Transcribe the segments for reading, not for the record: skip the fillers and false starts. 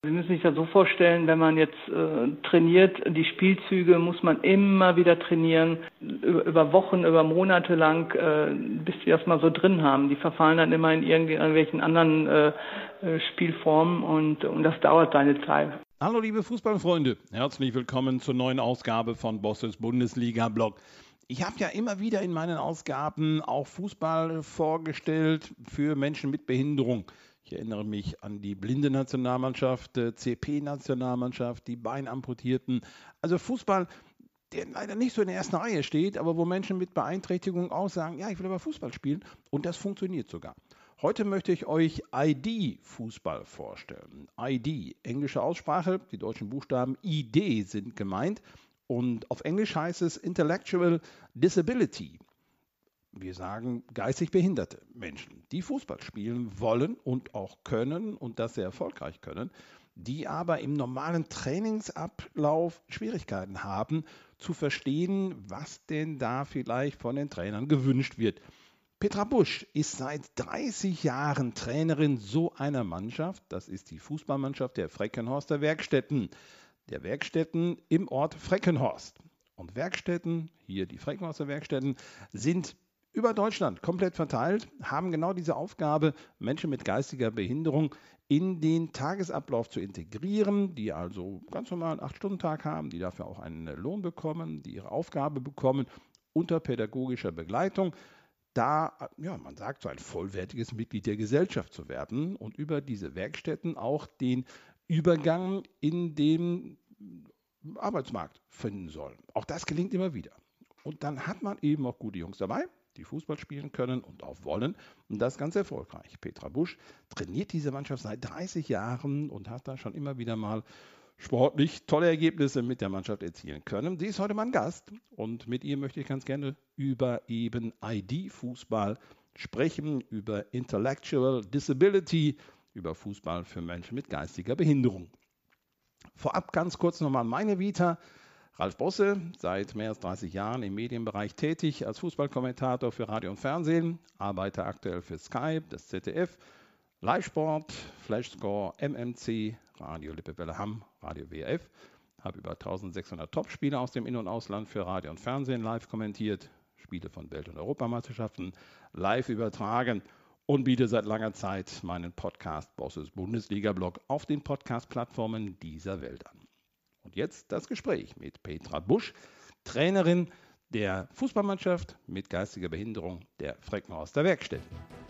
Sie müssen sich das so vorstellen, wenn man jetzt trainiert, die Spielzüge muss man immer wieder trainieren, über Wochen, über Monate lang, bis sie das mal so drin haben. Die verfallen dann immer in irgendwelchen anderen Spielformen und das dauert seine Zeit. Hallo liebe Fußballfreunde, herzlich willkommen zur neuen Ausgabe von Bosses Bundesliga-Blog. Ich habe ja immer wieder in meinen Ausgaben auch Fußball vorgestellt für Menschen mit Behinderung. Ich erinnere mich an die blinde Nationalmannschaft, CP-Nationalmannschaft, die Beinamputierten. Also Fußball, der leider nicht so in der ersten Reihe steht, aber wo Menschen mit Beeinträchtigung auch sagen, ja, ich will aber Fußball spielen und das funktioniert sogar. Heute möchte ich euch ID-Fußball vorstellen. ID, englische Aussprache, die deutschen Buchstaben ID sind gemeint und auf Englisch heißt es Intellectual Disability. Wir sagen geistig behinderte Menschen, die Fußball spielen wollen und auch können und das sehr erfolgreich können, die aber im normalen Trainingsablauf Schwierigkeiten haben, zu verstehen, was denn da vielleicht von den Trainern gewünscht wird. Petra Busch ist seit 30 Jahren Trainerin so einer Mannschaft. Das ist die Fußballmannschaft der Freckenhorster Werkstätten. Der Werkstätten im Ort Freckenhorst. Und Werkstätten, hier die Freckenhorster Werkstätten, sind über Deutschland komplett verteilt, haben genau diese Aufgabe, Menschen mit geistiger Behinderung in den Tagesablauf zu integrieren, die also ganz normal einen 8-Stunden-Tag haben, die dafür auch einen Lohn bekommen, die ihre Aufgabe bekommen, unter pädagogischer Begleitung, da, ja, man sagt, so ein vollwertiges Mitglied der Gesellschaft zu werden und über diese Werkstätten auch den Übergang in den Arbeitsmarkt finden sollen. Auch das gelingt immer wieder. Und dann hat man eben auch gute Jungs dabei, die Fußball spielen können und auch wollen. Und das ganz erfolgreich. Petra Busch trainiert diese Mannschaft seit 30 Jahren und hat da schon immer wieder mal sportlich tolle Ergebnisse mit der Mannschaft erzielen können. Sie ist heute mein Gast und mit ihr möchte ich ganz gerne über eben ID-Fußball sprechen, über Intellectual Disability, über Fußball für Menschen mit geistiger Behinderung. Vorab ganz kurz nochmal meine Vita. Ralf Bosse, seit mehr als 30 Jahren im Medienbereich tätig als Fußballkommentator für Radio und Fernsehen, arbeite aktuell für Sky, das ZDF, Live-Sport, Flashscore, MMC, Radio Lippe-Welle Hamm, Radio WRF, habe über 1600 Topspiele aus dem In- und Ausland für Radio und Fernsehen live kommentiert, Spiele von Welt- und Europameisterschaften live übertragen und biete seit langer Zeit meinen Podcast Bosses Bundesliga-Blog auf den Podcast-Plattformen dieser Welt an. Und jetzt das Gespräch mit Petra Busch, Trainerin der Fußballmannschaft mit geistiger Behinderung der Freckenhorster Werkstätten.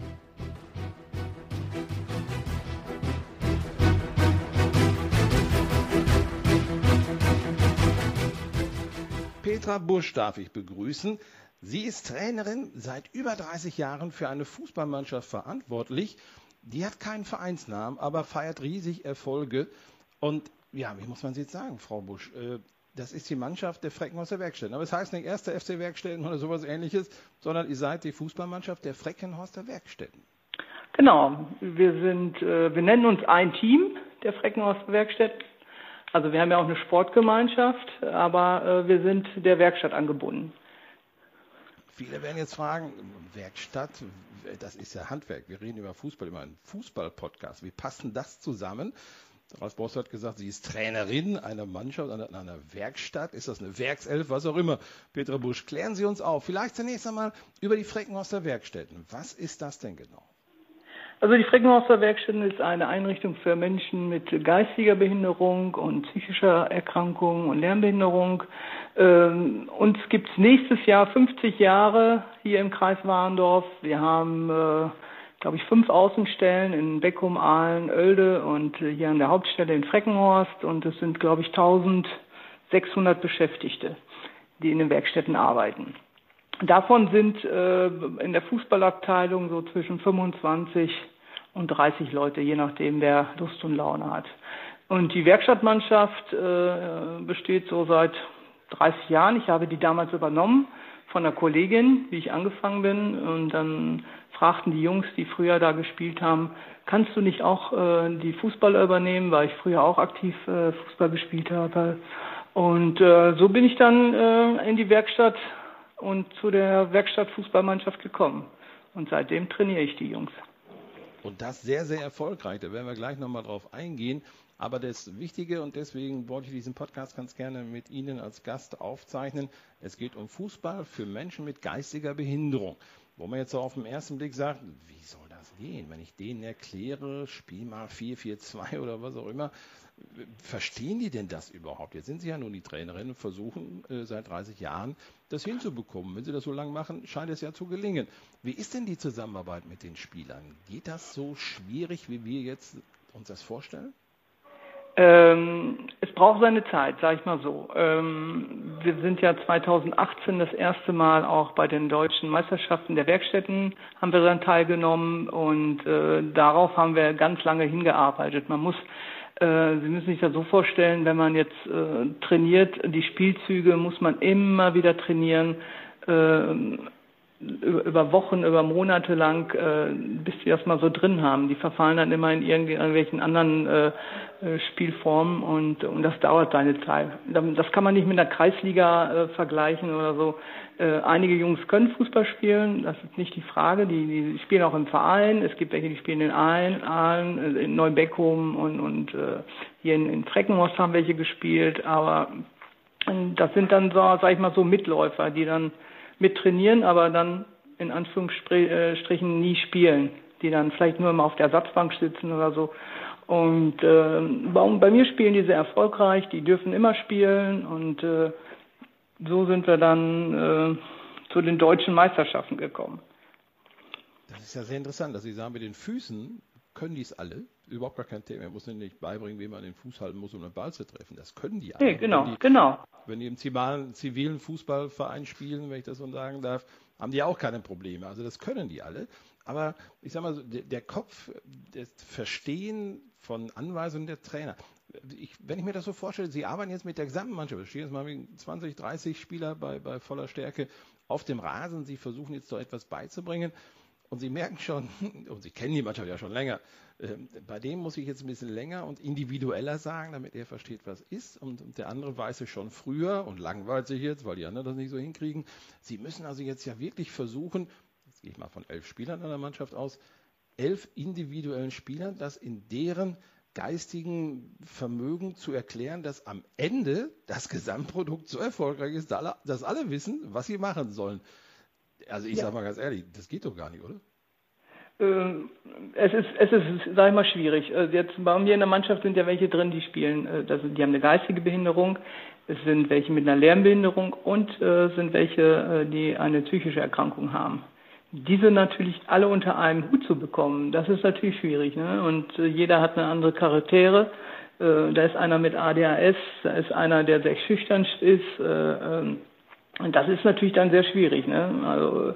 Petra Busch darf ich begrüßen. Sie ist Trainerin seit über 30 Jahren für eine Fußballmannschaft verantwortlich. Die hat keinen Vereinsnamen, aber feiert riesig Erfolge. Und ja, wie muss man Sie jetzt sagen, Frau Busch? Das ist die Mannschaft der Freckenhorster Werkstätten. Aber es heißt nicht 1. FC Werkstätten oder sowas Ähnliches, sondern ihr seid die Fußballmannschaft der Freckenhorster Werkstätten. Genau, wir nennen uns ein Team der Freckenhorster Werkstätten. Also wir haben ja auch eine Sportgemeinschaft, aber wir sind der Werkstatt angebunden. Viele werden jetzt fragen, Werkstatt, das ist ja Handwerk. Wir reden über Fußball, immer ein Fußball-Podcast. Wie passt denn das zusammen? Ralf Bosse hat gesagt, sie ist Trainerin einer Mannschaft, einer Werkstatt. Ist das eine Werkself, was auch immer? Petra Busch, klären Sie uns auf. Vielleicht zunächst einmal über die Freckenhorster Werkstätten. Was ist das denn genau? Also die Freckenhorster Werkstätten ist eine Einrichtung für Menschen mit geistiger Behinderung und psychischer Erkrankung und Lernbehinderung. Uns gibt es nächstes Jahr 50 Jahre hier im Kreis Warendorf. Wir haben glaube ich, 5 Außenstellen in Beckum, Aalen, Oelde und hier an der Hauptstelle in Freckenhorst. Und es sind, glaube ich, 1600 Beschäftigte, die in den Werkstätten arbeiten. Davon sind in der Fußballabteilung so zwischen 25 und 30 Leute, je nachdem, wer Lust und Laune hat. Und die Werkstattmannschaft besteht so seit 30 Jahren. Ich habe die damals übernommen von einer Kollegin, wie ich angefangen bin. Und dann fragten die Jungs, die früher da gespielt haben, kannst du nicht auch die Fußballer übernehmen, weil ich früher auch aktiv Fußball gespielt habe. Und so bin ich dann in die Werkstatt und zu der Werkstattfußballmannschaft gekommen. Und seitdem trainiere ich die Jungs. Und das sehr, sehr erfolgreich. Da werden wir gleich nochmal drauf eingehen. Aber das Wichtige, und deswegen wollte ich diesen Podcast ganz gerne mit Ihnen als Gast aufzeichnen, es geht um Fußball für Menschen mit geistiger Behinderung. Wo man jetzt so auf den ersten Blick sagt, wie soll das gehen? Wenn ich denen erkläre, spiel mal 4-4-2 oder was auch immer, verstehen die denn das überhaupt? Jetzt sind Sie ja nun die Trainerin und versuchen seit 30 Jahren das hinzubekommen. Wenn Sie das so lange machen, scheint es ja zu gelingen. Wie ist denn die Zusammenarbeit mit den Spielern? Geht das so schwierig, wie wir jetzt uns das vorstellen? Es braucht seine Zeit, sage ich mal so. Wir sind ja 2018 das erste Mal auch bei den deutschen Meisterschaften der Werkstätten haben wir dann teilgenommen und darauf haben wir ganz lange hingearbeitet. Sie müssen sich das so vorstellen, wenn man jetzt trainiert, die Spielzüge muss man immer wieder trainieren, über Wochen, über Monate lang, bis die das mal so drin haben. Die verfallen dann immer in irgendwelchen anderen Spielformen und das dauert seine Zeit. Das kann man nicht mit der Kreisliga vergleichen oder so. Einige Jungs können Fußball spielen, das ist nicht die Frage. Die spielen auch im Verein. Es gibt welche, die spielen in Aalen, in Neubeckum und hier in Freckenhorst haben welche gespielt. Aber das sind dann so, sag ich mal, so Mitläufer, die dann mit trainieren, aber dann in Anführungsstrichen nie spielen, die dann vielleicht nur immer auf der Ersatzbank sitzen oder so. Und bei mir spielen die sehr erfolgreich, die dürfen immer spielen und so sind wir dann zu den deutschen Meisterschaften gekommen. Das ist ja sehr interessant, dass Sie sagen, mit den Füßen können die es alle. Überhaupt gar kein Thema. Man muss ihnen nicht beibringen, wie man den Fuß halten muss, um den Ball zu treffen. Das können die alle. Nee, genau. Wenn die im zivilen Fußballverein spielen, wenn ich das so sagen darf, haben die auch keine Probleme. Also das können die alle. Aber ich sag mal so, der Kopf, das Verstehen von Anweisungen der Trainer. Wenn ich mir das so vorstelle, Sie arbeiten jetzt mit der gesamten Mannschaft, es stehen jetzt mal 20, 30 Spieler bei voller Stärke auf dem Rasen. Sie versuchen jetzt doch etwas beizubringen. Und Sie merken schon, und Sie kennen die Mannschaft ja schon länger, bei dem muss ich jetzt ein bisschen länger und individueller sagen, damit er versteht, was ist. Und der andere weiß es schon früher und langweilt sich jetzt, weil die anderen das nicht so hinkriegen. Sie müssen also jetzt ja wirklich versuchen, jetzt gehe ich mal von 11 Spielern in der Mannschaft aus, 11 individuellen Spielern, das in deren geistigen Vermögen zu erklären, dass am Ende das Gesamtprodukt so erfolgreich ist, dass alle wissen, was sie machen sollen. Also ich sage mal ganz ehrlich, das geht doch gar nicht, oder? Es ist, sag ich mal, schwierig. Jetzt bei mir in der Mannschaft sind ja welche drin, die spielen, die haben eine geistige Behinderung, es sind welche mit einer Lernbehinderung und sind welche, die eine psychische Erkrankung haben. Diese natürlich alle unter einem Hut zu bekommen, das ist natürlich schwierig, ne? Und jeder hat eine andere Charaktere. Da ist einer mit ADHS, da ist einer, der sehr schüchtern ist. Und das ist natürlich dann sehr schwierig, ne? Also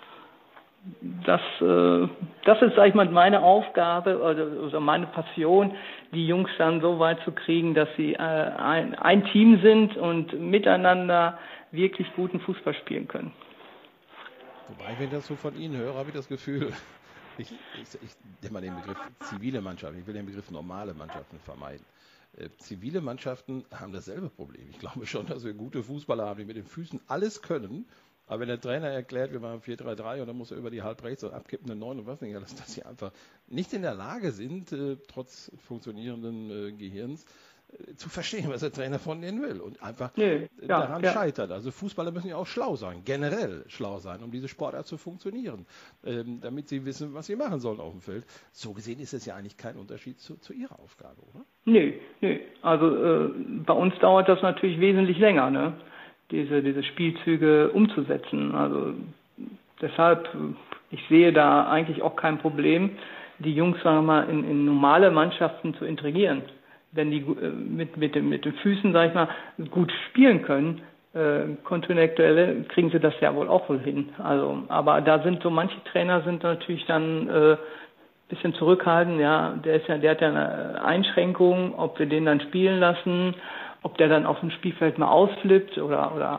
das ist, sag ich mal, meine Aufgabe oder meine Passion, die Jungs dann so weit zu kriegen, dass sie ein Team sind und miteinander wirklich guten Fußball spielen können. Wobei, wenn ich das so von Ihnen höre, habe ich das Gefühl, ich nehme mal den Begriff zivile Mannschaft, ich will den Begriff normale Mannschaften vermeiden. Zivile Mannschaften haben dasselbe Problem. Ich glaube schon, dass wir gute Fußballer haben, die mit den Füßen alles können. Aber wenn der Trainer erklärt, wir machen 4-3-3 und dann muss er über die Halbrechts und abkippen eine 9 und was nicht, dass sie einfach nicht in der Lage sind, trotz funktionierenden Gehirns, zu verstehen, was der Trainer von denen will und einfach daran scheitert. Also Fußballer müssen ja auch schlau sein, generell schlau sein, um diese Sportart zu funktionieren, damit sie wissen, was sie machen sollen auf dem Feld. So gesehen ist es ja eigentlich kein Unterschied zu Ihrer Aufgabe, oder? Nee. Also bei uns dauert das natürlich wesentlich länger, ne? Diese Spielzüge umzusetzen. Also deshalb, ich sehe da eigentlich auch kein Problem, die Jungs, sagen wir mal, in normale Mannschaften zu integrieren. Wenn die mit den Füßen, sag ich mal, gut spielen können, Intellektuelle, kriegen sie das ja wohl hin. Also, aber da sind so manche Trainer sind natürlich dann bisschen zurückhaltend, ja, der hat ja eine Einschränkung, ob wir den dann spielen lassen, ob der dann auf dem Spielfeld mal ausflippt oder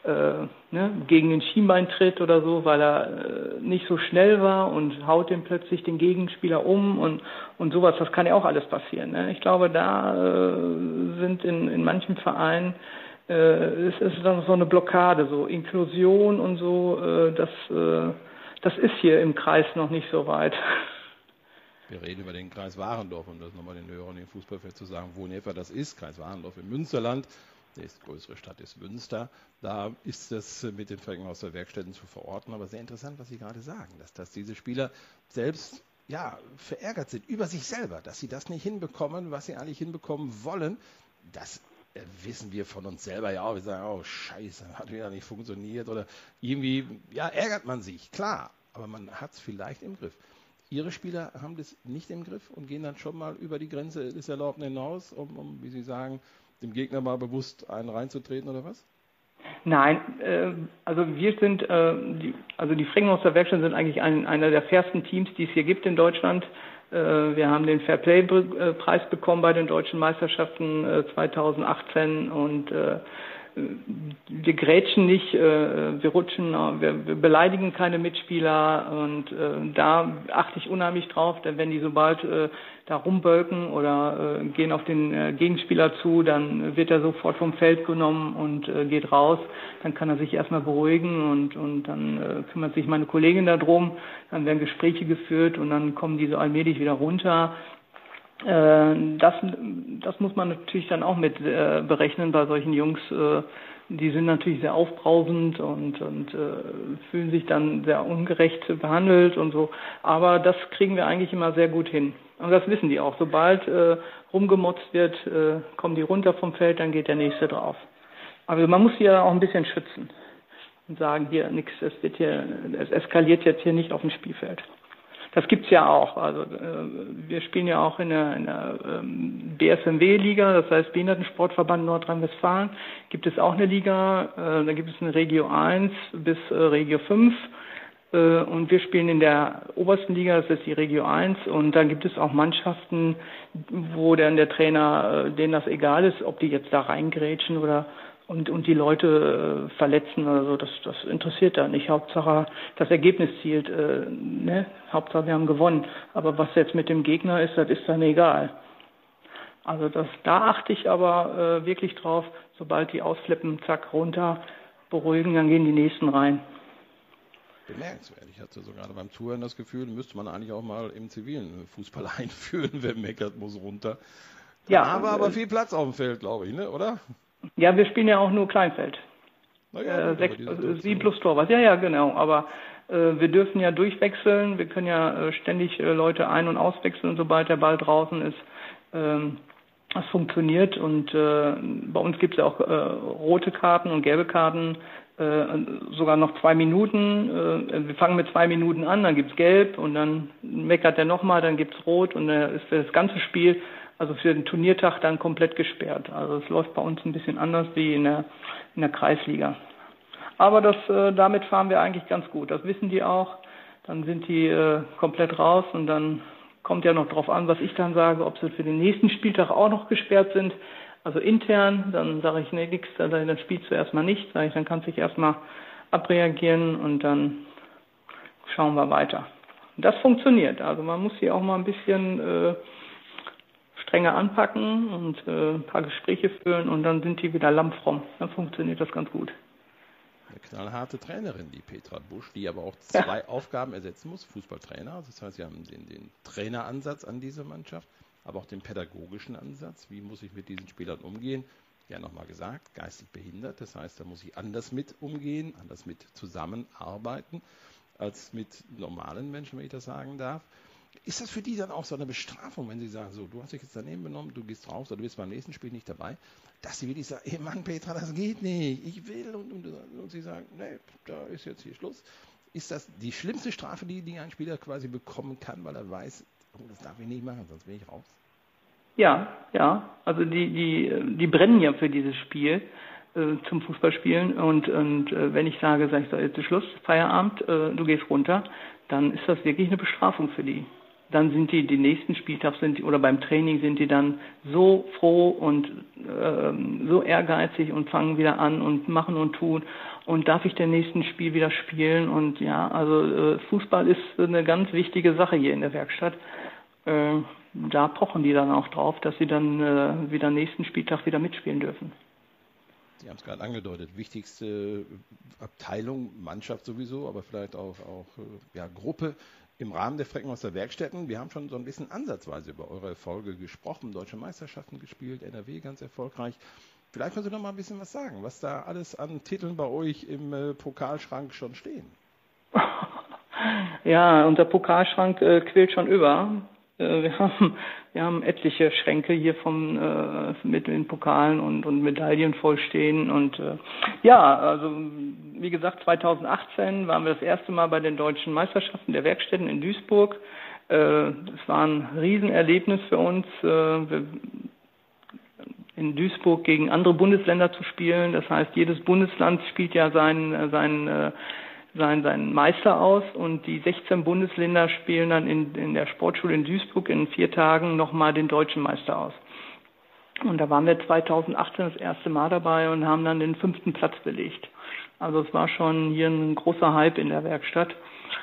gegen den Schienbein tritt oder so, weil er nicht so schnell war und haut den plötzlich den Gegenspieler um und sowas, das kann ja auch alles passieren. Ne? Ich glaube, da sind in manchen Vereinen ist dann so eine Blockade, so Inklusion und so, das ist hier im Kreis noch nicht so weit. Wir reden über den Kreis Warendorf, um das nochmal den Hörern im Fußballfeld zu sagen, wo in etwa das ist. Kreis Warendorf im Münsterland. Die größere Stadt ist Münster. Da ist das mit den Freckenhauser Werkstätten zu verorten. Aber sehr interessant, was Sie gerade sagen, dass diese Spieler selbst verärgert sind über sich selber, dass sie das nicht hinbekommen, was sie eigentlich hinbekommen wollen. Das wissen wir von uns selber ja auch. Wir sagen, oh Scheiße, hat wieder nicht funktioniert. Oder irgendwie, ärgert man sich, klar. Aber man hat es vielleicht im Griff. Ihre Spieler haben das nicht im Griff und gehen dann schon mal über die Grenze des Erlaubten hinaus, um, wie Sie sagen, dem Gegner mal bewusst einen reinzutreten oder was? Nein, also wir sind, die Freckenhauser Werkstätten sind eigentlich einer der fairsten Teams, die es hier gibt in Deutschland. Wir haben den Fairplay-Preis bekommen bei den deutschen Meisterschaften 2018 und wir grätschen nicht, wir rutschen, wir beleidigen keine Mitspieler und da achte ich unheimlich drauf, denn wenn die sobald da rumbölken oder gehen auf den Gegenspieler zu, dann wird er sofort vom Feld genommen und geht raus. Dann kann er sich erstmal beruhigen und dann kümmert sich meine Kollegin darum. Dann werden Gespräche geführt und dann kommen die so allmählich wieder runter. Das muss man natürlich dann auch mit berechnen bei solchen Jungs. Die sind natürlich sehr aufbrausend und fühlen sich dann sehr ungerecht behandelt und so. Aber das kriegen wir eigentlich immer sehr gut hin. Und das wissen die auch. Sobald rumgemotzt wird, kommen die runter vom Feld, dann geht der nächste drauf. Aber man muss sie ja auch ein bisschen schützen und sagen, hier nichts, es eskaliert jetzt hier nicht auf dem Spielfeld. Das gibt's ja auch. Also wir spielen ja auch in der BSMW-Liga, das heißt Behindertensportverband Nordrhein-Westfalen. Gibt es auch eine Liga, da gibt es eine Regio 1 bis Regio 5. Und wir spielen in der obersten Liga, das ist die Regio 1. Und da gibt es auch Mannschaften, wo dann der Trainer, denen das egal ist, ob die jetzt da reingrätschen oder und die Leute verletzen oder so, das interessiert da nicht. Hauptsache, das Ergebnis zielt, Hauptsache, wir haben gewonnen. Aber was jetzt mit dem Gegner ist, das ist dann egal. Also da achte ich aber wirklich drauf, sobald die ausflippen, zack, runter, beruhigen, dann gehen die Nächsten rein. Bemerkenswert. Ich hatte so gerade beim Zuhören das Gefühl, müsste man eigentlich auch mal im zivilen Fußball einführen, wer meckert, muss runter. Ja, aber viel Platz auf dem Feld, glaube ich, ne? Oder? Ja, wir spielen ja auch nur Kleinfeld. 7 plus Torwart. Ja, genau. Aber wir dürfen ja durchwechseln. Wir können ja ständig Leute ein- und auswechseln, sobald der Ball draußen ist. Das funktioniert. Und bei uns gibt es ja auch rote Karten und gelbe Karten. Sogar noch 2 Minuten. Wir fangen mit 2 Minuten an, dann gibt's gelb und dann meckert er nochmal, dann gibt's rot und ist das ganze Spiel, also für den Turniertag, dann komplett gesperrt. Also es läuft bei uns ein bisschen anders wie in der Kreisliga. Aber damit fahren wir eigentlich ganz gut. Das wissen die auch. Dann sind die komplett raus und dann kommt ja noch drauf an, was ich dann sage, ob sie für den nächsten Spieltag auch noch gesperrt sind. Also intern, dann sage ich, nee, nix, dann spielst du erstmal nicht. Sage ich, dann kannst du dich erstmal abreagieren und dann schauen wir weiter. Und das funktioniert. Also man muss hier auch mal ein bisschen strenger anpacken und ein paar Gespräche führen und dann sind die wieder lammfromm. Dann funktioniert das ganz gut. Eine knallharte Trainerin, die Petra Busch, die aber auch 2 Aufgaben ersetzen muss. Fußballtrainer, das heißt, sie haben den Traineransatz an dieser Mannschaft, aber auch den pädagogischen Ansatz. Wie muss ich mit diesen Spielern umgehen? Ja, nochmal gesagt, geistig behindert. Das heißt, da muss ich anders mit umgehen, anders mit zusammenarbeiten, als mit normalen Menschen, wenn ich das sagen darf. Ist das für die dann auch so eine Bestrafung, wenn sie sagen, so, du hast dich jetzt daneben benommen, du gehst raus oder du bist beim nächsten Spiel nicht dabei, dass sie wirklich sagen, hey Mann, Petra, das geht nicht, ich will und sie sagen, nee, da ist jetzt hier Schluss. Ist das die schlimmste Strafe, die ein Spieler quasi bekommen kann, weil er weiß, oh, das darf ich nicht machen, sonst bin ich raus? Ja, also die brennen ja für dieses Spiel zum Fußballspielen und wenn ich sage, so, jetzt ist Schluss, Feierabend, du gehst runter, dann ist das wirklich eine Bestrafung für die. Dann sind die nächsten Spieltag oder beim Training sind die dann so froh und so ehrgeizig und fangen wieder an und machen und tun. Und darf ich den nächsten Spiel wieder spielen? Und ja, also Fußball ist eine ganz wichtige Sache hier in der Werkstatt. Da pochen die dann auch drauf, dass sie dann wieder nächsten Spieltag wieder mitspielen dürfen. Sie haben es gerade angedeutet, wichtigste Abteilung, Mannschaft sowieso, aber vielleicht auch Gruppe im Rahmen der Freckenhorster Werkstätten. Wir haben schon so ein bisschen ansatzweise über eure Erfolge gesprochen, deutsche Meisterschaften gespielt, NRW ganz erfolgreich. Vielleicht kannst du noch mal ein bisschen was sagen, was da alles an Titeln bei euch im Pokalschrank schon stehen. Ja, unser Pokalschrank quillt schon über. Wir haben etliche Schränke hier mit den Pokalen und Medaillen vollstehen. Und also wie gesagt, 2018 waren wir das erste Mal bei den deutschen Meisterschaften der Werkstätten in Duisburg. Es war ein Riesenerlebnis für uns, in Duisburg gegen andere Bundesländer zu spielen. Das heißt, jedes Bundesland spielt ja seinen Meister aus und die 16 Bundesländer spielen dann in der Sportschule in Duisburg in 4 Tagen nochmal den deutschen Meister aus. Und da waren wir 2018 das erste Mal dabei und haben dann den 5. Platz belegt. Also es war schon hier ein großer Hype in der Werkstatt.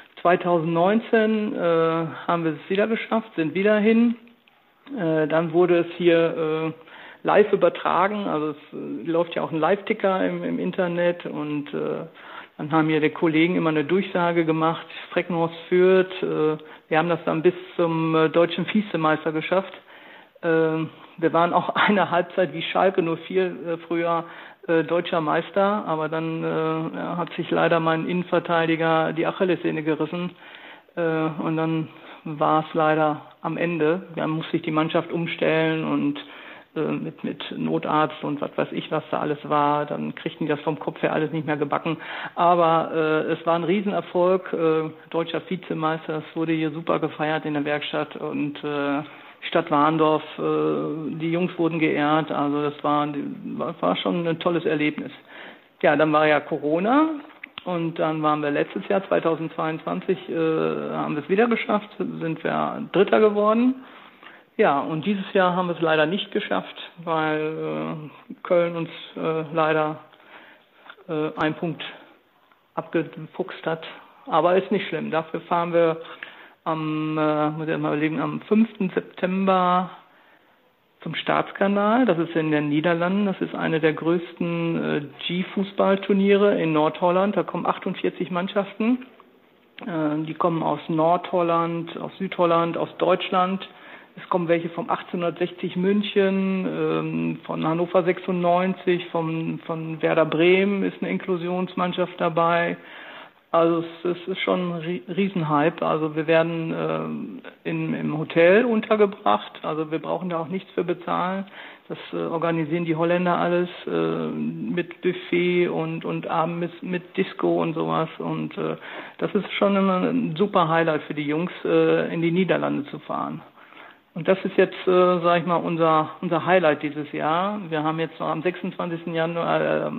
2019 haben wir es wieder geschafft, sind wieder hin. Dann wurde es hier live übertragen, also es läuft ja auch ein Live-Ticker im Internet und dann haben hier die Kollegen immer eine Durchsage gemacht, Freckenhorst führt. Wir haben das dann bis zum deutschen Vizemeister geschafft. Wir waren auch eine Halbzeit wie Schalke 04 früher deutscher Meister, aber dann hat sich leider mein Innenverteidiger die Achillessehne gerissen und dann war es leider am Ende. Dann musste sich die Mannschaft umstellen und mit Notarzt und was weiß ich, was da alles war. Dann kriegten die das vom Kopf her alles nicht mehr gebacken. Aber es war ein Riesenerfolg. Deutscher Vizemeister, das wurde hier super gefeiert in der Werkstatt und Stadt Warndorf, die Jungs wurden geehrt. Also das war schon ein tolles Erlebnis. Ja, dann war ja Corona und dann waren wir letztes Jahr, 2022, haben wir es wieder geschafft, sind wir Dritter geworden. Ja, und dieses Jahr haben wir es leider nicht geschafft, weil Köln uns leider einen Punkt abgefuchst hat. Aber ist nicht schlimm. Dafür fahren wir am 5. September zum Staatskanal. Das ist in den Niederlanden. Das ist eine der größten G-Fußballturniere in Nordholland. Da kommen 48 Mannschaften. Die kommen aus Nordholland, aus Südholland, aus Deutschland. Es kommen welche vom 1860 München, von Hannover 96, von Werder Bremen ist eine Inklusionsmannschaft dabei. Also es ist schon ein Riesenhype. Also wir werden im Hotel untergebracht. Also wir brauchen da auch nichts für bezahlen. Das organisieren die Holländer alles mit Buffet und Abend mit Disco und sowas. Und das ist schon ein super Highlight für die Jungs, in die Niederlande zu fahren. Und das ist jetzt, sage ich mal, unser Highlight dieses Jahr. Wir haben jetzt noch am 26. Januar,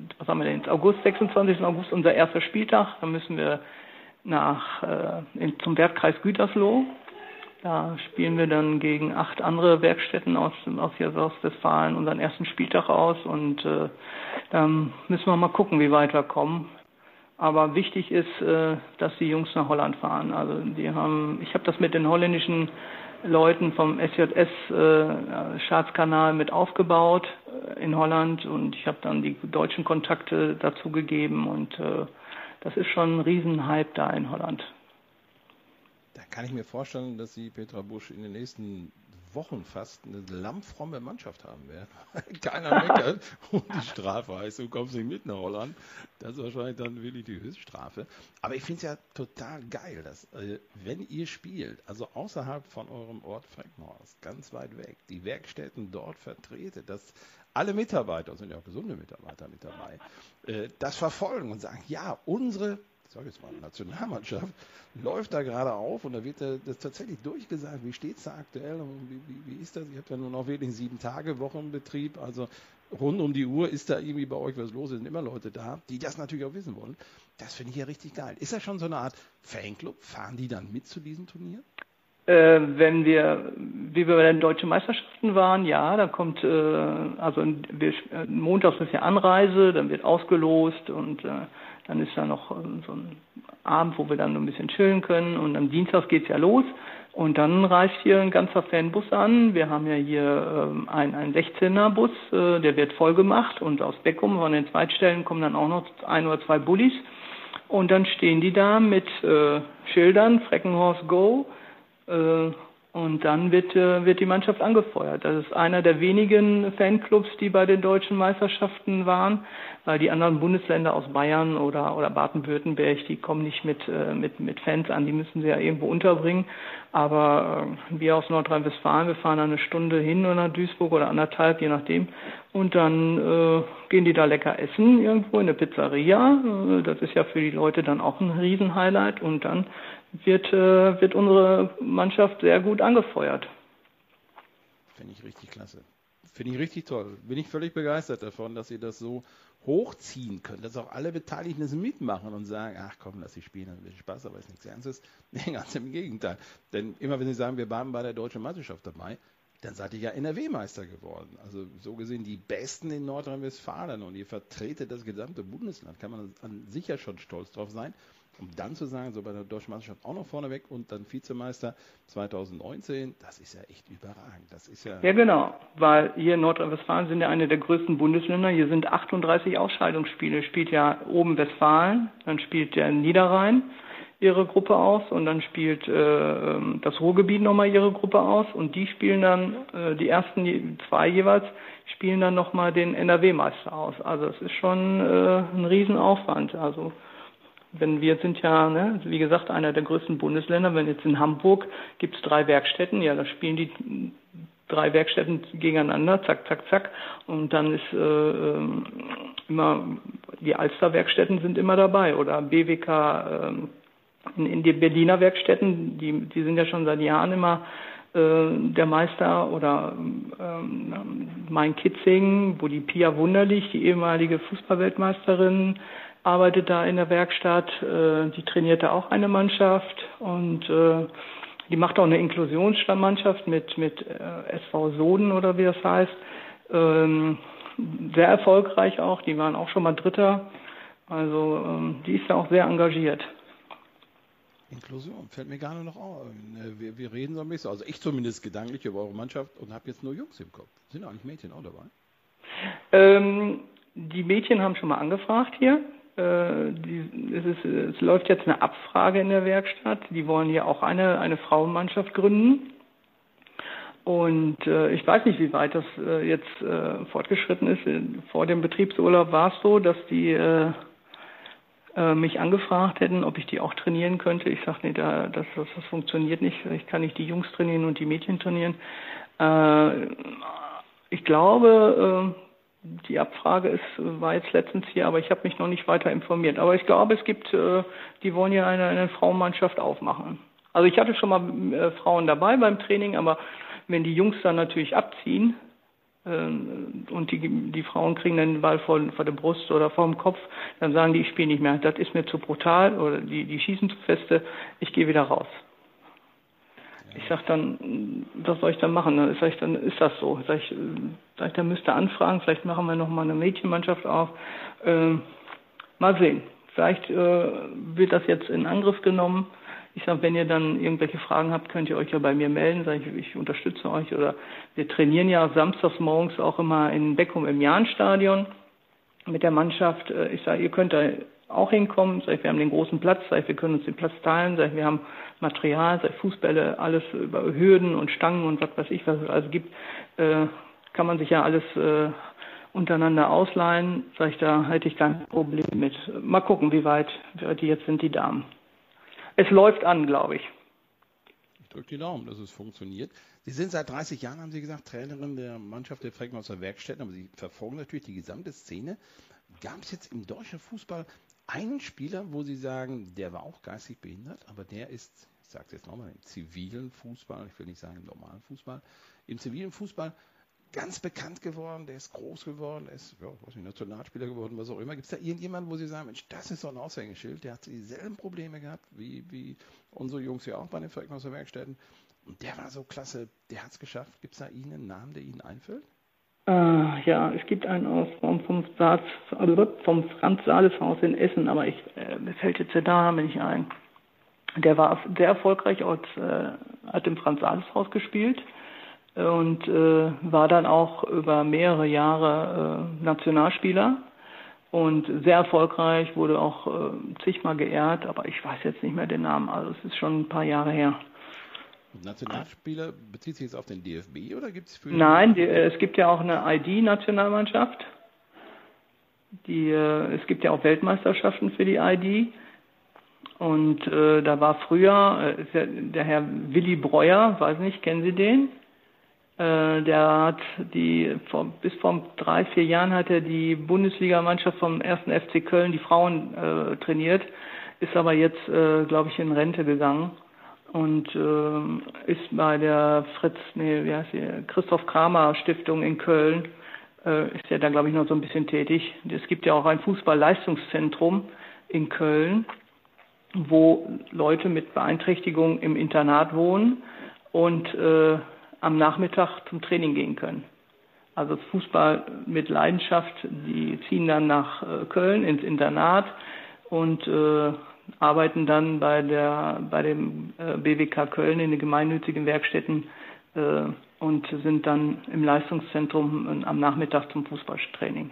26. August unser erster Spieltag. Da müssen wir zum Werkkreis Gütersloh. Da spielen wir dann gegen 8 andere Werkstätten aus Westfalen unseren ersten Spieltag aus. Und dann müssen wir mal gucken, wie weit wir kommen. Aber wichtig ist, dass die Jungs nach Holland fahren. Also ich habe das mit den holländischen Leuten vom SJS Staatskanal mit aufgebaut in Holland und ich habe dann die deutschen Kontakte dazu gegeben und das ist schon ein Riesenhype da in Holland. Da kann ich mir vorstellen, dass Sie, Petra Busch, in den nächsten Wochen fast eine lammfromme Mannschaft haben werden. Keiner meckert und die Strafe heißt, du kommst nicht mit nach Holland. Das ist wahrscheinlich dann wirklich die Höchststrafe. Aber ich finde es ja total geil, dass wenn ihr spielt, also außerhalb von eurem Ort Freckenhorst, ganz weit weg, die Werkstätten dort vertreten, dass alle Mitarbeiter, sind ja auch gesunde Mitarbeiter mit dabei, das verfolgen und sagen, ja, unsere Nationalmannschaft läuft da gerade auf und da wird das tatsächlich durchgesagt, wie steht es da aktuell und wie ist das? Ich habe ja nun auch wirklich 7-Tage-Wochenbetrieb, also rund um die Uhr ist da irgendwie bei euch was los, es sind immer Leute da, die das natürlich auch wissen wollen. Das finde ich ja richtig geil. Ist das schon so eine Art Fanclub? Fahren die dann mit zu diesem Turnier? Wie wir bei den deutschen Meisterschaften waren, ja, da kommt, montags ist ja Anreise, dann wird ausgelost und dann ist da noch so ein Abend, wo wir dann ein bisschen chillen können und am Dienstag geht's ja los und dann reist hier ein ganzer Fanbus an. Wir haben ja hier einen 16er-Bus, der wird voll gemacht und aus Beckum von den Zweitstellen kommen dann auch noch 1 oder 2 Bullis. Und dann stehen die da mit Schildern, Freckenhorst Go, und dann wird die Mannschaft angefeuert. Das ist einer der wenigen Fanclubs, die bei den deutschen Meisterschaften waren, weil die anderen Bundesländer aus Bayern oder Baden-Württemberg, die kommen nicht mit Fans an, die müssen sie ja irgendwo unterbringen. Aber wir aus Nordrhein-Westfalen, wir fahren eine Stunde hin oder nach Duisburg oder anderthalb, je nachdem. Und dann gehen die da lecker essen irgendwo in eine Pizzeria. Das ist ja für die Leute dann auch ein Riesenhighlight. Und dann wird unsere Mannschaft sehr gut angefeuert. Finde ich richtig klasse. Finde ich richtig toll. Bin ich völlig begeistert davon, dass ihr das so hochziehen könnt, dass auch alle Beteiligten das mitmachen und sagen, ach komm, lass sie spielen, das wird Spaß, aber ist nichts Ernstes. Nee, ganz im Gegenteil. Denn immer wenn sie sagen, wir waren bei der Deutschen Meisterschaft dabei, dann seid ihr ja NRW-Meister geworden. Also so gesehen die Besten in Nordrhein-Westfalen und ihr vertretet das gesamte Bundesland. Kann man an sich ja schon stolz drauf sein. Um dann zu sagen, so bei der Deutschen Meisterschaft auch noch vorneweg und dann Vizemeister 2019, das ist ja echt überragend. Das ist ja genau, weil hier in Nordrhein-Westfalen sind ja eine der größten Bundesländer. Hier sind 38 Ausscheidungsspiele. Spielt ja oben Westfalen, dann spielt der Niederrhein ihre Gruppe aus und dann spielt das Ruhrgebiet nochmal ihre Gruppe aus und die spielen dann, die ersten zwei jeweils, spielen dann nochmal den NRW-Meister aus. Also es ist schon ein Riesenaufwand. Also wir sind ja, wie gesagt, einer der größten Bundesländer. Wenn jetzt in Hamburg gibt es 3 Werkstätten, ja, da spielen die 3 Werkstätten gegeneinander, zack, zack, zack. Und dann ist immer, die Alster-Werkstätten sind immer dabei oder BWK, in die Berliner Werkstätten, die sind ja schon seit Jahren immer der Meister oder Main-Kitzing, wo die Pia Wunderlich, die ehemalige Fußballweltmeisterin, arbeitet da in der Werkstatt, die trainiert da auch eine Mannschaft und die macht auch eine Inklusionsstammmannschaft mit SV Soden oder wie das heißt. Sehr erfolgreich auch, die waren auch schon mal Dritter. Also die ist ja auch sehr engagiert. Inklusion, fällt mir gar noch ein. Wir reden so ein bisschen, also ich zumindest gedanklich über eure Mannschaft und habe jetzt nur Jungs im Kopf. Sind eigentlich Mädchen auch dabei? Die Mädchen haben schon mal angefragt hier. Es läuft jetzt eine Abfrage in der Werkstatt. Die wollen hier auch eine Frauenmannschaft gründen. Und ich weiß nicht, wie weit das jetzt fortgeschritten ist. Vor dem Betriebsurlaub war es so, dass die mich angefragt hätten, ob ich die auch trainieren könnte. Ich sage, nee, das funktioniert nicht. Ich kann nicht die Jungs trainieren und die Mädchen trainieren. Ich glaube, die Abfrage war jetzt letztens hier, aber ich habe mich noch nicht weiter informiert. Aber ich glaube, es gibt, die wollen ja eine Frauenmannschaft aufmachen. Also ich hatte schon mal Frauen dabei beim Training, aber wenn die Jungs dann natürlich abziehen und die Frauen kriegen dann den Ball vor der Brust oder vor dem Kopf, dann sagen die, ich spiele nicht mehr. Das ist mir zu brutal oder die schießen zu feste, ich gehe wieder raus. Ich sag dann, was soll ich dann machen? Dann ist das so. Sag ich, dann müsst ihr anfragen, vielleicht machen wir nochmal eine Mädchenmannschaft auf. Mal sehen. Vielleicht wird das jetzt in Angriff genommen. Ich sag, wenn ihr dann irgendwelche Fragen habt, könnt ihr euch ja bei mir melden. Sag ich unterstütze euch. Oder wir trainieren ja samstags morgens auch immer in Beckum im Jahnstadion mit der Mannschaft. Ich sage, ihr könnt da auch hinkommen. Sag ich, wir haben den großen Platz. Sag ich, wir können uns den Platz teilen. Sag ich, wir haben Material, sag ich, Fußbälle, alles über Hürden und Stangen und was weiß ich, was es also gibt. Kann man sich ja alles untereinander ausleihen. Sag ich, da hätte ich kein Problem mit. Mal gucken, wie weit die jetzt sind, die Damen. Es läuft an, glaube ich. Ich drücke die Daumen, dass es funktioniert. Sie sind seit 30 Jahren, haben Sie gesagt, Trainerin der Mannschaft der Freckenhorster Werkstätten, aber Sie verfolgen natürlich die gesamte Szene. Gab es jetzt im deutschen Fußball einen Spieler, wo Sie sagen, der war auch geistig behindert, aber der ist, ich sage es jetzt nochmal, im zivilen Fußball, ich will nicht sagen im normalen Fußball, im zivilen Fußball ganz bekannt geworden, der ist groß geworden, der ist, Nationalspieler geworden, was auch immer. Gibt es da irgendjemanden, wo Sie sagen, Mensch, das ist so ein Aushängeschild, der hat dieselben Probleme gehabt, wie unsere Jungs ja auch bei den Freckenhorster Werkstätten. Und der war so klasse, der hat es geschafft. Gibt es da einen Namen, der Ihnen einfällt? Ja, es gibt einen vom Franz-Sales-Haus in Essen, aber mir fällt jetzt der Name nicht ein. Der war sehr erfolgreich, hat im Franz-Sales-Haus gespielt und war dann auch über mehrere Jahre Nationalspieler. und sehr erfolgreich, wurde auch zigmal geehrt, aber ich weiß jetzt nicht mehr den Namen, also es ist schon ein paar Jahre her. Nationalspieler, bezieht sich jetzt auf den DFB oder gibt es für... Nein, es gibt ja auch eine ID-Nationalmannschaft. Es gibt ja auch Weltmeisterschaften für die ID. Und da war früher der Herr Willi Breuer, weiß nicht, kennen Sie den? Der hat bis vor 3-4 Jahren hat er die Bundesligamannschaft vom 1. FC Köln, die Frauen, trainiert, ist aber jetzt, glaube ich, in Rente gegangen und ist bei der Christoph Kramer Stiftung in Köln, ist er da, glaube ich, noch so ein bisschen tätig. Es gibt ja auch ein Fußball-Leistungszentrum in Köln, wo Leute mit Beeinträchtigung im Internat wohnen und am Nachmittag zum Training gehen können. Also Fußball mit Leidenschaft, die ziehen dann nach Köln ins Internat und arbeiten dann bei dem BWK Köln in den gemeinnützigen Werkstätten und sind dann im Leistungszentrum am Nachmittag zum Fußballtraining.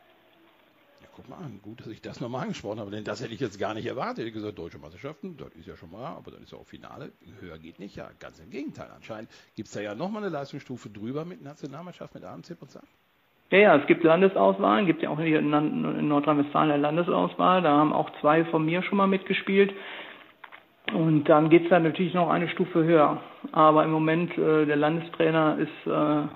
Ja, guck mal an, gut, dass ich das nochmal angesprochen habe, denn das hätte ich jetzt gar nicht erwartet. Ich hätte gesagt, Deutsche Meisterschaften, das ist ja schon mal, aber dann ist ja auch Finale, höher geht nicht, ja, ganz im Gegenteil. Anscheinend gibt es da ja nochmal eine Leistungsstufe drüber mit Nationalmannschaft, mit AM, ZIP und SAP. Ja, es gibt Landesauswahlen, gibt ja auch hier in Nordrhein-Westfalen eine Landesauswahl, da haben auch 2 von mir schon mal mitgespielt. Und dann geht es dann natürlich noch eine Stufe höher. Aber im Moment, der Landestrainer ist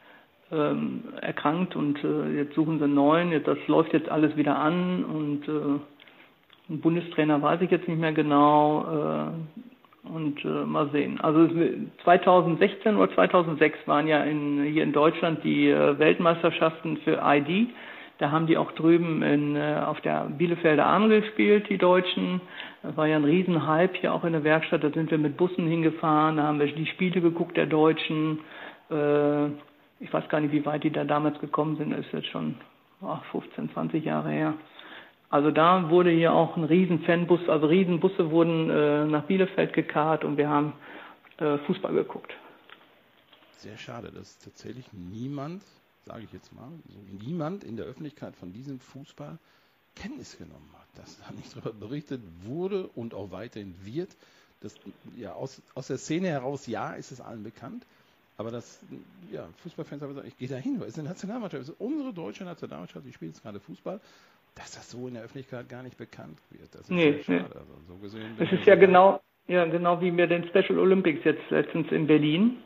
erkrankt und jetzt suchen sie einen neuen. Das läuft jetzt alles wieder an und einen Bundestrainer weiß ich jetzt nicht mehr genau. Mal sehen. Also 2016 oder 2006 waren ja hier in Deutschland die Weltmeisterschaften für ID. Da haben die auch drüben auf der Bielefelder Ahn gespielt, die Deutschen. Das war ja ein Riesenhype hier auch in der Werkstatt. Da sind wir mit Bussen hingefahren, da haben wir die Spiele geguckt der Deutschen. Ich weiß gar nicht, wie weit die da damals gekommen sind. Das ist jetzt schon 15, 20 Jahre her. Also da wurde hier auch ein Riesen-Fanbus, also Riesenbusse wurden nach Bielefeld gekarrt und wir haben Fußball geguckt. Sehr schade, dass tatsächlich niemand, sage ich jetzt mal, niemand in der Öffentlichkeit von diesem Fußball Kenntnis genommen hat, dass da nicht darüber berichtet wurde und auch weiterhin wird. Das, ja, aus der Szene heraus, ja, ist es allen bekannt, aber dass Fußballfans haben gesagt, ich gehe da hin, weil es ist eine Nationalmannschaft, es ist unsere deutsche Nationalmannschaft, die spielt jetzt gerade Fußball, dass das so in der Öffentlichkeit gar nicht bekannt wird. Das ist sehr schade. Also, so gesehen es ist ja genau wie mit den Special Olympics jetzt letztens in Berlin.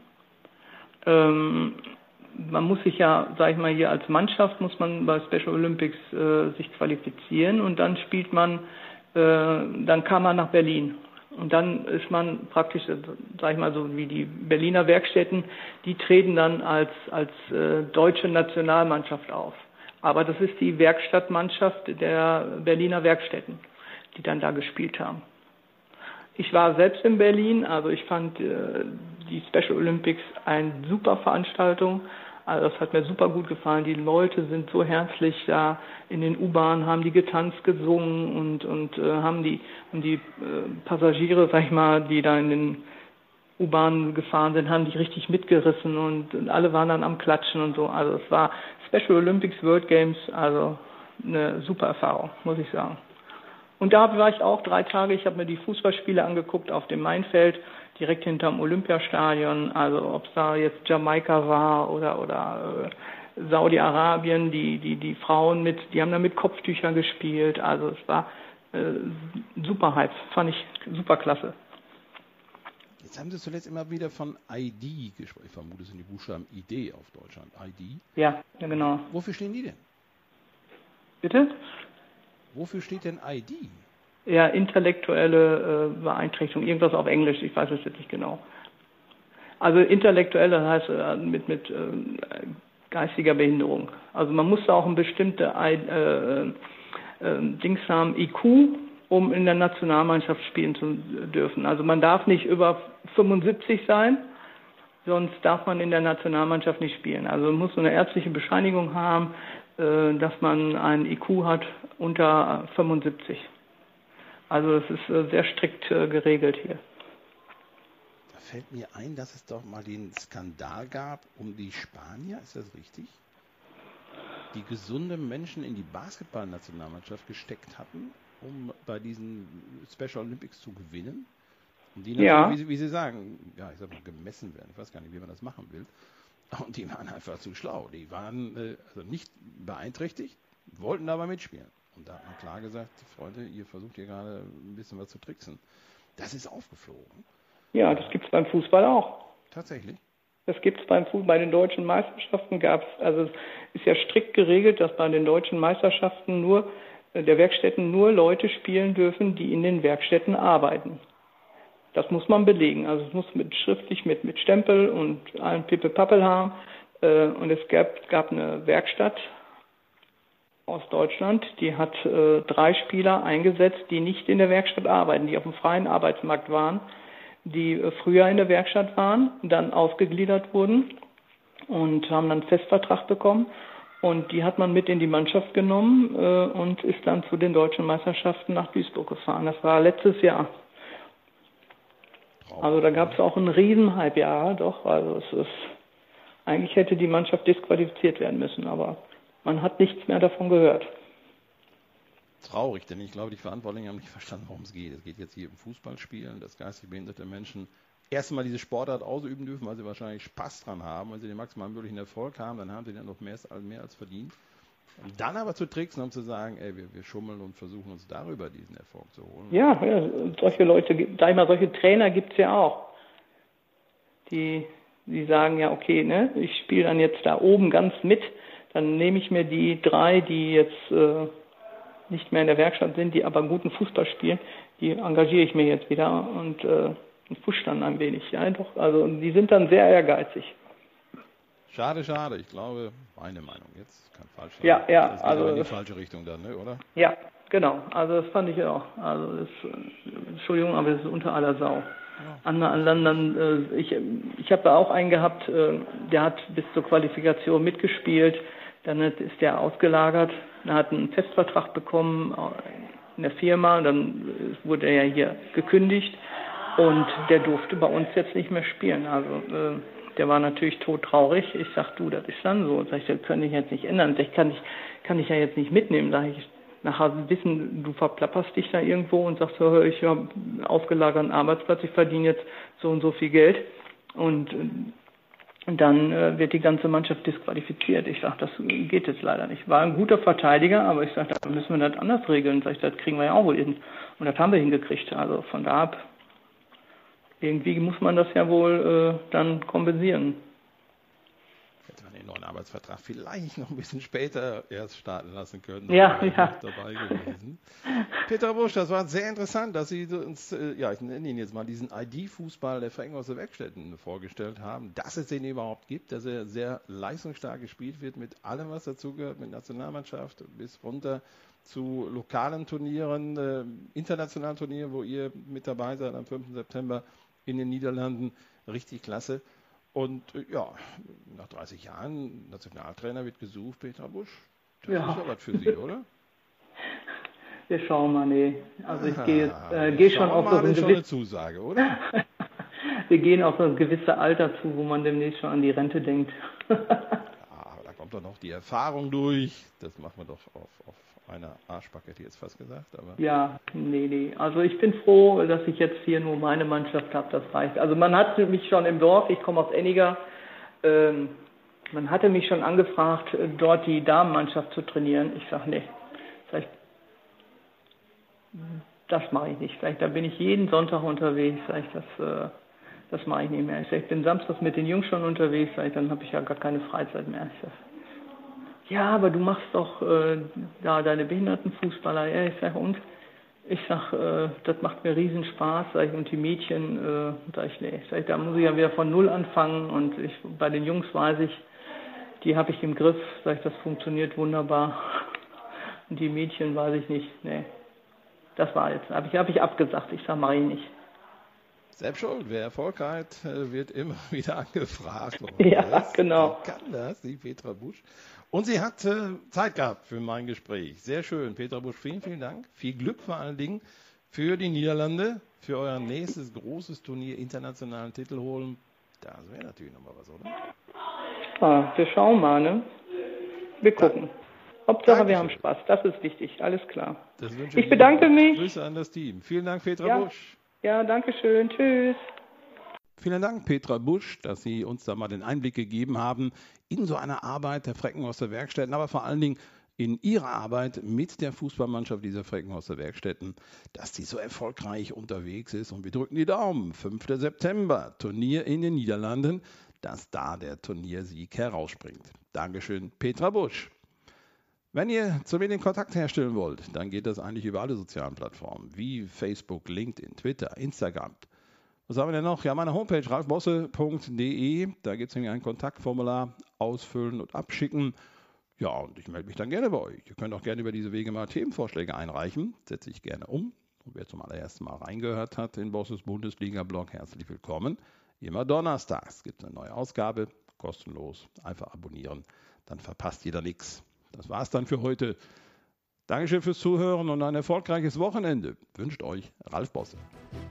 Man muss sich ja, sag ich mal, hier als Mannschaft muss man bei Special Olympics sich qualifizieren und dann spielt man, dann kam man nach Berlin. Und dann ist man praktisch, sag ich mal, so wie die Berliner Werkstätten, die treten dann als deutsche Nationalmannschaft auf. Aber das ist die Werkstattmannschaft der Berliner Werkstätten, die dann da gespielt haben. Ich war selbst in Berlin, also ich fand die Special Olympics eine super Veranstaltung. Also das hat mir super gut gefallen. Die Leute sind so herzlich da in den U-Bahnen, haben die getanzt, gesungen und haben die Passagiere, sag ich mal, die da in den U-Bahnen gefahren sind, haben die richtig mitgerissen und alle waren dann am Klatschen und so. Also es war Special Olympics World Games, also eine super Erfahrung, muss ich sagen. Und da war ich auch 3 Tage, ich habe mir die Fußballspiele angeguckt auf dem Mainfeld, direkt hinterm Olympiastadion, also ob es da jetzt Jamaika war oder Saudi-Arabien, die Frauen die haben da mit Kopftüchern gespielt, also es war super Hype, fand ich super klasse. Jetzt haben Sie zuletzt immer wieder von ID gesprochen. Ich vermute, es sind die Buchstaben ID auf Deutschland. ID? Ja, genau. Wofür stehen die denn? Bitte? Wofür steht denn ID? Ja, intellektuelle Beeinträchtigung, irgendwas auf Englisch, ich weiß es jetzt nicht genau. Also intellektuell, das heißt mit geistiger Behinderung. Also man muss da auch ein bestimmte Dings haben, IQ, um in der Nationalmannschaft spielen zu dürfen. Also man darf nicht über 75 sein, sonst darf man in der Nationalmannschaft nicht spielen. Also man muss so eine ärztliche Bescheinigung haben, dass man einen IQ hat unter 75. Also es ist sehr strikt geregelt hier. Da fällt mir ein, dass es doch mal den Skandal gab um die Spanier, ist das richtig? die gesunde Menschen in die Basketballnationalmannschaft gesteckt hatten, um bei diesen Special Olympics zu gewinnen. Und die natürlich, wie Sie sagen, ja, ich sag mal, gemessen werden. Ich weiß gar nicht, wie man das machen will. Und die waren einfach zu schlau. Die waren also nicht beeinträchtigt, wollten aber mitspielen. Und da hat man klar gesagt, Freunde, ihr versucht hier gerade ein bisschen was zu tricksen. Das ist aufgeflogen. Ja, das gibt es beim Fußball auch. Tatsächlich? Das gibt es beim Fußball. Bei den deutschen Meisterschaften gab es, also es ist ja strikt geregelt, dass bei den deutschen Meisterschaften der Werkstätten nur Leute spielen dürfen, die in den Werkstätten arbeiten. Das muss man belegen. Also es muss schriftlich mit Stempel und allem Pippe-Pappel haben. Und es gab eine Werkstatt aus Deutschland, die hat 3 Spieler eingesetzt, die nicht in der Werkstatt arbeiten, die auf dem freien Arbeitsmarkt waren, die früher in der Werkstatt waren, dann ausgegliedert wurden und haben dann einen Festvertrag bekommen. Und die hat man mit in die Mannschaft genommen und ist dann zu den deutschen Meisterschaften nach Duisburg gefahren. Das war letztes Jahr. Also da gab es auch einen Riesenhype, ja, doch. Also eigentlich hätte die Mannschaft disqualifiziert werden müssen, aber man hat nichts mehr davon gehört. Traurig, denn ich glaube, die Verantwortlichen haben nicht verstanden, worum es geht. Es geht jetzt hier um Fußballspielen, dass geistig behinderte Menschen erstmal diese Sportart ausüben dürfen, weil sie wahrscheinlich Spaß dran haben. Wenn sie den maximalen möglichen Erfolg haben, dann haben sie dann noch mehr als verdient. Und dann aber zu tricksen, um zu sagen, ey, wir schummeln und versuchen uns darüber diesen Erfolg zu holen. Ja, solche Leute, solche Trainer gibt es ja auch. Die sagen ja, okay, ne, ich spiele dann jetzt da oben ganz mit, dann nehme ich mir die 3, die jetzt nicht mehr in der Werkstatt sind, die aber guten Fußball spielen, die engagiere ich mir jetzt wieder und pushe dann ein wenig. Ja, doch, also die sind dann sehr ehrgeizig. Schade. Ich glaube, meine Meinung jetzt kann falsch sein. Ja, das geht also aber in die falsche Richtung dann, ne, oder? Ja, genau. Also das fand ich auch. Also Entschuldigung, aber das ist unter aller Sau. Ja. Ich habe da auch einen gehabt, der hat bis zur Qualifikation mitgespielt, dann ist der ausgelagert, er hat einen Festvertrag bekommen in der Firma, dann wurde er ja hier gekündigt und der durfte bei uns jetzt nicht mehr spielen. Also der war natürlich todtraurig. Ich sag, du, das ist dann so. Sag ich, das kann ich jetzt nicht ändern. Ich kann ich ja jetzt nicht mitnehmen. Sag ich, nachher wissen, du verplapperst dich da irgendwo und sagst, ich habe einen ausgelagerten Arbeitsplatz, ich verdiene jetzt so und so viel Geld. Und dann wird die ganze Mannschaft disqualifiziert. Ich sag, das geht jetzt leider nicht. War ein guter Verteidiger, aber ich sag, da müssen wir das anders regeln. Sag ich, das kriegen wir ja auch wohl hin. Und das haben wir hingekriegt. Also von da ab, irgendwie muss man das ja wohl dann kompensieren. Hätte man den neuen Arbeitsvertrag vielleicht noch ein bisschen später erst starten lassen können. Ja. Dabei gewesen. Petra Busch, das war sehr interessant, dass Sie uns, ich nenne ihn jetzt mal, diesen ID-Fußball der Verengung aus der Werkstätten vorgestellt haben, dass es den überhaupt gibt, dass er sehr leistungsstark gespielt wird mit allem, was dazugehört, mit Nationalmannschaft bis runter zu lokalen Turnieren, internationalen Turnieren, wo ihr mit dabei seid am 5. September in den Niederlanden. Richtig klasse. Und nach 30 Jahren Nationaltrainer wird gesucht, Petra Busch. Das ist ja was für Sie, oder? Wir schauen mal, nee. Also ich gehe schon auf so eine Zusage, oder? Wir gehen auf ein gewisses Alter zu, wo man demnächst schon an die Rente denkt. Aber da kommt doch noch die Erfahrung durch. Das machen wir doch auf einer Arschbacke, hätte ich jetzt fast gesagt. Aber ja, nee. Also ich bin froh, dass ich jetzt hier nur meine Mannschaft habe, das reicht. Also man hat mich schon im Dorf, ich komme aus Enniger, man hatte mich schon angefragt, dort die Damenmannschaft zu trainieren. Ich sage, nee, das mache ich nicht. Da bin ich jeden Sonntag unterwegs. Das mache ich nicht mehr. Ich bin samstags mit den Jungs schon unterwegs. Dann habe ich ja gar keine Freizeit mehr. Ja, aber du machst doch da deine Behindertenfußballer. Ja, ich sage, und? Ich sage, das macht mir riesen Spaß. Und die Mädchen, nee. Da muss ich ja wieder von Null anfangen. Und bei den Jungs weiß ich, die habe ich im Griff. Das funktioniert wunderbar. Und die Mädchen weiß ich nicht. Nee. Das war jetzt. Hab ich abgesagt. Ich sage, mache ich nicht. Selbst schuld. Wer Erfolg hat, wird immer wieder angefragt. Ja, genau. Wie kann das, die Petra Busch? Und sie hat Zeit gehabt für mein Gespräch. Sehr schön. Petra Busch, vielen, vielen Dank. Viel Glück vor allen Dingen für die Niederlande, für euer nächstes großes Turnier, internationalen Titel holen. Das wäre natürlich nochmal was, oder? Ja, wir schauen mal, ne? Wir gucken. Hauptsache, wir haben Spaß. Das ist wichtig. Alles klar. Ich bedanke mich. Grüße an das Team. Vielen Dank, Petra Busch. Ja, danke schön. Tschüss. Vielen Dank, Petra Busch, dass Sie uns da mal den Einblick gegeben haben in so eine Arbeit der Freckenhorster Werkstätten, aber vor allen Dingen in Ihrer Arbeit mit der Fußballmannschaft dieser Freckenhorster Werkstätten, dass die so erfolgreich unterwegs ist. Und wir drücken die Daumen. 5. September, Turnier in den Niederlanden, dass da der Turniersieg herausspringt. Dankeschön, Petra Busch. Wenn ihr zu mir den Kontakt herstellen wollt, dann geht das eigentlich über alle sozialen Plattformen, wie Facebook, LinkedIn, Twitter, Instagram. Was haben wir denn noch? Ja, meine Homepage ralfbosse.de, da gibt es nämlich ein Kontaktformular, ausfüllen und abschicken. Ja, und ich melde mich dann gerne bei euch. Ihr könnt auch gerne über diese Wege mal Themenvorschläge einreichen, setze ich gerne um. Und wer zum allerersten Mal reingehört hat in Bosses Bundesliga-Blog, herzlich willkommen. Immer donnerstags gibt es eine neue Ausgabe, kostenlos, einfach abonnieren, dann verpasst jeder nichts. Das war's dann für heute. Dankeschön fürs Zuhören und ein erfolgreiches Wochenende. Wünscht euch Ralf Bosse.